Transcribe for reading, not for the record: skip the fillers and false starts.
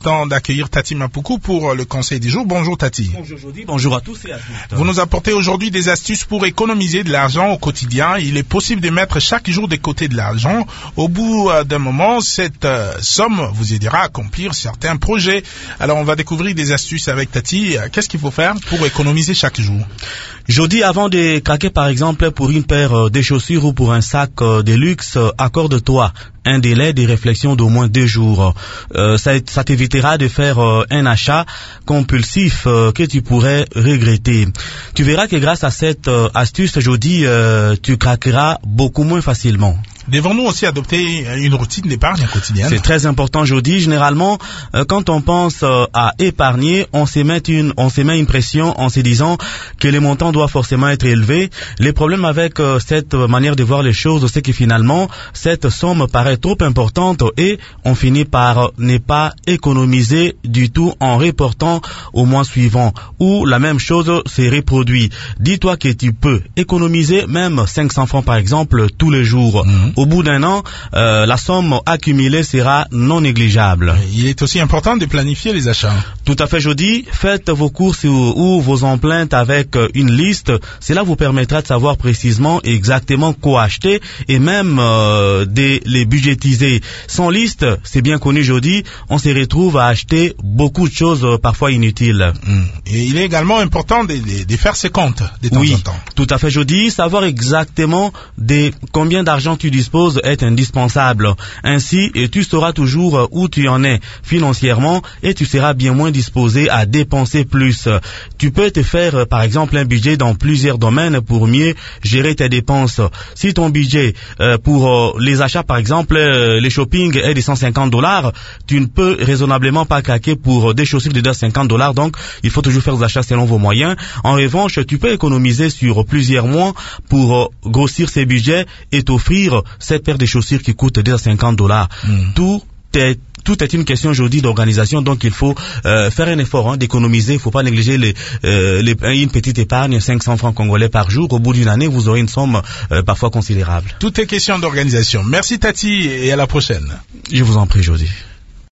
temps d'accueillir Tati Mapoukou pour le conseil du jour. Bonjour Tati. Bonjour Jody, bonjour à tous et à toutes. Vous nous apportez aujourd'hui des astuces pour économiser de l'argent au quotidien. Il est possible de mettre chaque jour de côté de l'argent. Au bout d'un moment, cette somme vous aidera à accomplir certains projets. Alors on va découvrir des astuces avec Tati. Qu'est-ce qu'il faut faire pour économiser chaque jour? Jody, avant de craquer par exemple pour une paire de chaussures ou pour un sac de luxe, accorde-toi un délai de réflexion d'au moins 2 jours. Ça t'évitera de faire un achat compulsif que tu pourrais regretter. Tu verras que grâce à cette astuce, Jody, tu craqueras beaucoup moins facilement. Devons-nous aussi adopter une routine d'épargne quotidienne? C'est très important, Jody. Généralement, quand on pense à épargner, on se met une pression en se disant que les montants doivent forcément être élevés. Les problèmes avec cette manière de voir les choses, c'est que finalement, cette somme paraît trop importante et on finit par ne pas économiser du tout en reportant au mois suivant, où la même chose se reproduit. Dis-toi que tu peux économiser même 500 francs par exemple tous les jours. Au bout d'un an, la somme accumulée sera non négligeable. Il est aussi important de planifier les achats. Tout à fait, Jody. Faites vos courses ou vos empreintes avec une liste. Cela vous permettra de savoir précisément exactement quoi acheter et même de les budgétiser. Sans liste, c'est bien connu, Jody, on se retrouve à acheter beaucoup de choses parfois inutiles. Et il est également important de faire ses comptes de temps en temps. Tout à fait, Jody. Savoir exactement de combien d'argent tu disposes est indispensable. Ainsi, tu sauras toujours où tu en es financièrement et tu seras bien moins disposé à dépenser plus. Tu peux te faire, par exemple, un budget dans plusieurs domaines pour mieux gérer tes dépenses. Si ton budget pour les achats, par exemple, les shopping est de $150, tu ne peux raisonnablement pas craquer pour des chaussures de $250. Donc, il faut toujours faire des achats selon vos moyens. En revanche, tu peux économiser sur plusieurs mois pour grossir ces budgets et t'offrir cette paire de chaussures qui coûte $250. Tout est une question aujourd'hui d'organisation, donc il faut faire un effort d'économiser. Il ne faut pas négliger une petite épargne, 500 francs congolais par jour. Au bout d'une année, vous aurez une somme parfois considérable. Tout est question d'organisation. Merci Tati et à la prochaine. Je vous en prie, Jody.